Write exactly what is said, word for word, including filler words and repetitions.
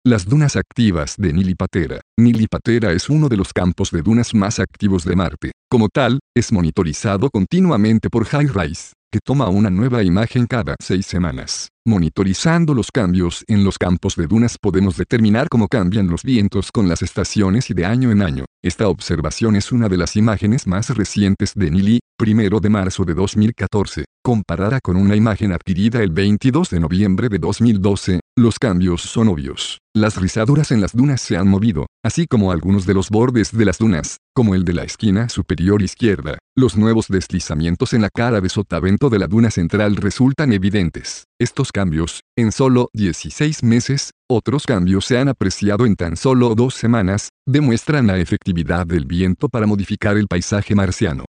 Las dunas activas de Nili Patera. Nili Patera es uno de los campos de dunas más activos de Marte. Como tal, es monitorizado continuamente por HiRISE, que toma una nueva imagen cada seis semanas. Monitorizando los cambios en los campos de dunas podemos determinar cómo cambian los vientos con las estaciones y de año en año. Esta observación es una de las imágenes más recientes de Nili, primero de marzo de dos mil catorce. Comparada con una imagen adquirida el veintidós de noviembre de dos mil doce, los cambios son obvios. Las rizaduras en las dunas se han movido, así como algunos de los bordes de las dunas, como el de la esquina superior izquierda. Los nuevos deslizamientos en la cara de sotavento de la duna central resultan evidentes. Estos cambios, en solo dieciséis meses, otros cambios se han apreciado en tan solo dos semanas, demuestran la efectividad del viento para modificar el paisaje marciano.